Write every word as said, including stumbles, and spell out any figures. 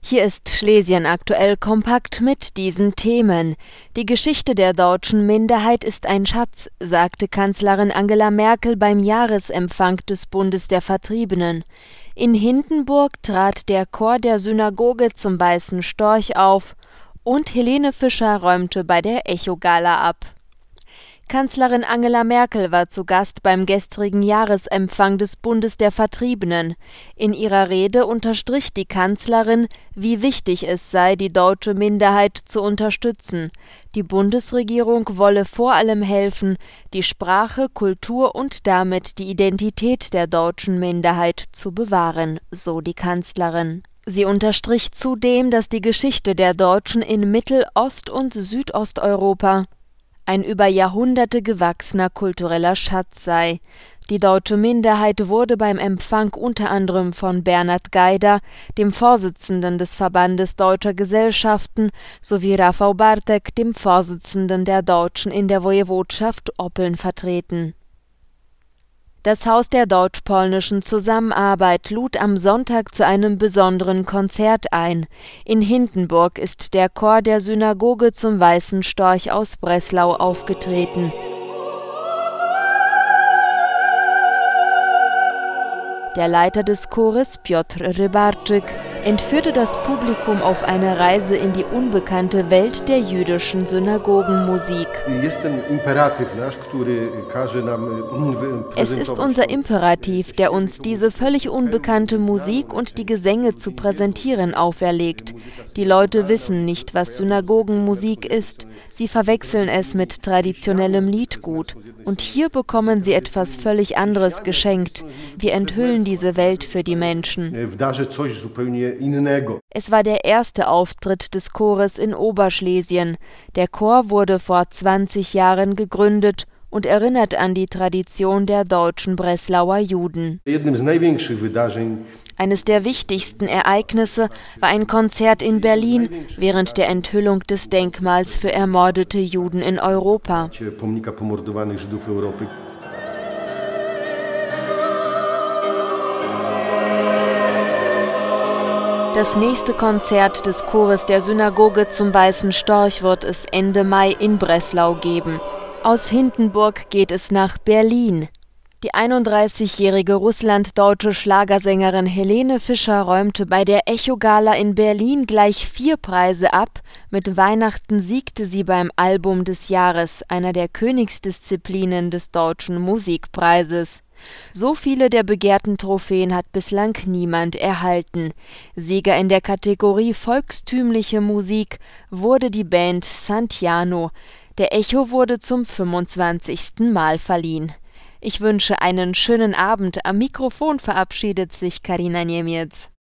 Hier ist Schlesien aktuell kompakt mit diesen Themen. Die Geschichte der deutschen Minderheit ist ein Schatz, sagte Kanzlerin Angela Merkel beim Jahresempfang des Bundes der Vertriebenen. In Hindenburg trat der Chor der Synagoge zum Weißen Storch auf und Helene Fischer räumte bei der Echo-Gala ab. Kanzlerin Angela Merkel war zu Gast beim gestrigen Jahresempfang des Bundes der Vertriebenen. In ihrer Rede unterstrich die Kanzlerin, wie wichtig es sei, die deutsche Minderheit zu unterstützen. Die Bundesregierung wolle vor allem helfen, die Sprache, Kultur und damit die Identität der deutschen Minderheit zu bewahren, so die Kanzlerin. Sie unterstrich zudem, dass die Geschichte der Deutschen in Mittel-, Ost- und Südosteuropa ein über Jahrhunderte gewachsener kultureller Schatz sei. Die deutsche Minderheit wurde beim Empfang unter anderem von Bernhard Gajda, dem Vorsitzenden des Verbandes Deutscher Gesellschaften, sowie Rafał Bartek, dem Vorsitzenden der Deutschen in der Wojewodschaft Oppeln, vertreten. Das Haus der deutsch-polnischen Zusammenarbeit lud am Sonntag zu einem besonderen Konzert ein. In Hindenburg ist der Chor der Synagoge zum Weißen Storch aus Breslau aufgetreten. Der Leiter des Chores, Piotr Rybarczyk, entführte das Publikum auf eine Reise in die unbekannte Welt der jüdischen Synagogenmusik. Es ist unser Imperativ, der uns diese völlig unbekannte Musik und die Gesänge zu präsentieren auferlegt. Die Leute wissen nicht, was Synagogenmusik ist. Sie verwechseln es mit traditionellem Liedgut. Und hier bekommen sie etwas völlig anderes geschenkt. Wir enthüllen diese Welt für die Menschen. Es war der erste Auftritt des Chores in Oberschlesien. Der Chor wurde vor zwanzig Jahren gegründet und erinnert an die Tradition der deutschen Breslauer Juden. Eines der wichtigsten Ereignisse war ein Konzert in Berlin während der Enthüllung des Denkmals für ermordete Juden in Europa. Das nächste Konzert des Chores der Synagoge zum Weißen Storch wird es Ende Mai in Breslau geben. Aus Hindenburg geht es nach Berlin. Die einunddreißigjährige russlanddeutsche Schlagersängerin Helene Fischer räumte bei der Echo-Gala in Berlin gleich vier Preise ab. Mit Weihnachten siegte sie beim Album des Jahres, einer der Königsdisziplinen des Deutschen Musikpreises. So viele der begehrten Trophäen hat bislang niemand erhalten. Sieger in der Kategorie Volkstümliche Musik wurde die Band Santiano. Der Echo wurde zum fünfundzwanzigsten Mal verliehen. Ich wünsche einen schönen Abend. Am Mikrofon verabschiedet sich Karina Niemiec.